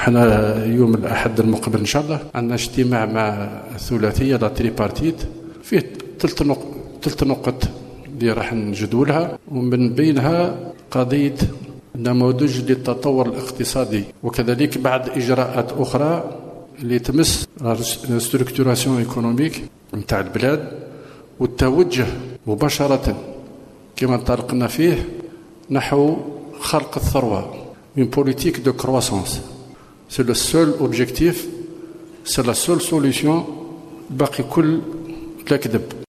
احنا يوم الأحد المقبل إن شاء الله عندنا اجتماع مع الثلاثية لا تريبارتيت فيه ثلاث نقط اللي راح نجدولها، ومن بينها قضية نموذج للتطور الاقتصادي، وكذلك بعض إجراءات أخرى اللي تمس ستركتوراسيون ايكونوميك نتاع البلاد، والتوجه مباشرة كما انطلقنا فيه نحو خلق الثروة من بوليتيك دو كرواسونس. سي لو سول اوبجيكتيف، سي لا سول سوليسيون، باقي كل لا كذب.